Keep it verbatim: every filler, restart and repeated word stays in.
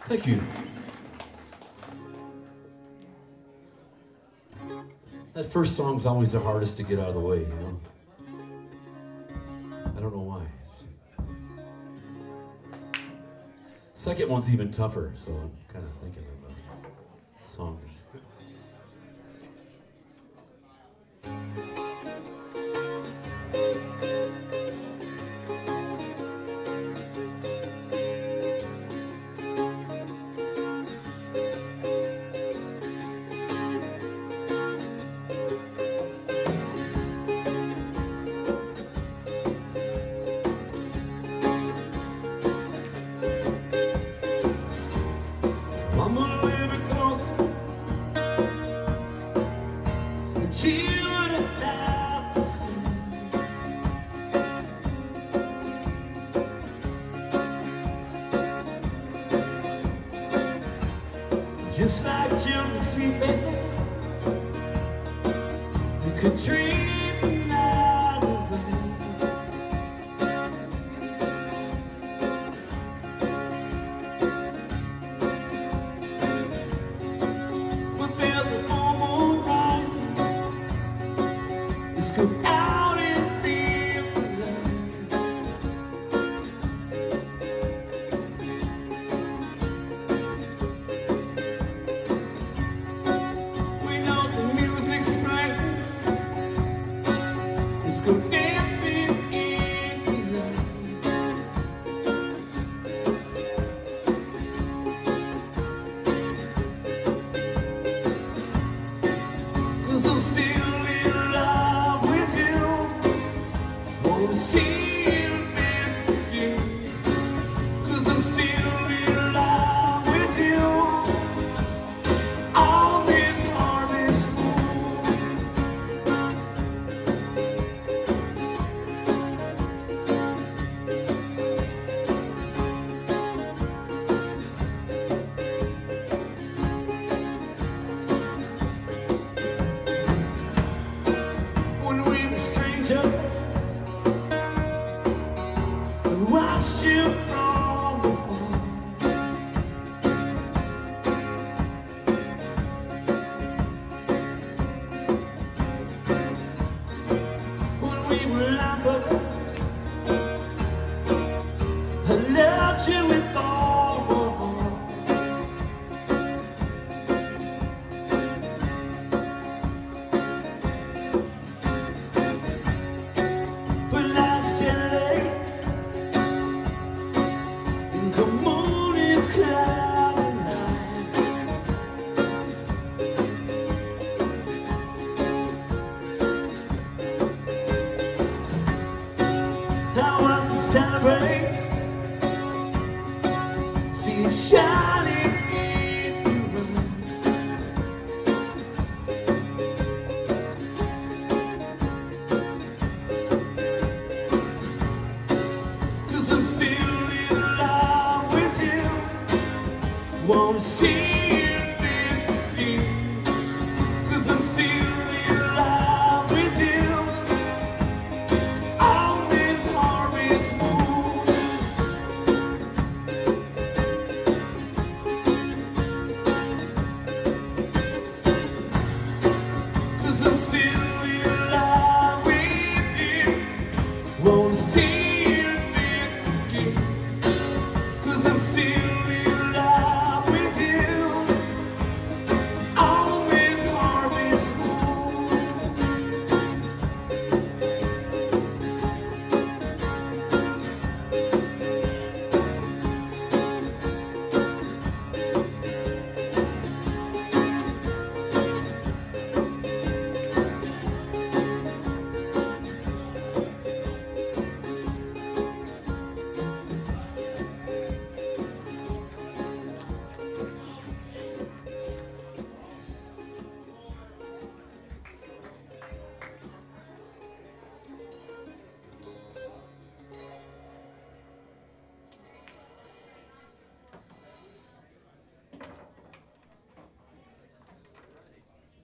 Thank you. That first song's always the hardest to get out of the way, you know? I don't know why. Second one's even tougher, so I'm kind of thinking of a song. I'm gonna live it closer, but you wouldn't have to see. Just like children sleeping, you could dream the night away. Let's go out and feel the light. We know the music's playing. Let's go dancing in the night. 'Cause I'm still in love with you. Wanna see you dance again. 'Cause I'm still in love with you. On this harvest moon. When we were strangers, watched you from afar. When we were lovers, I loved you with all my heart. But last July, the moon is clouded night. I want to celebrate, see it shining in your eyes. 'Cause I'm still in love with you. Wanna see you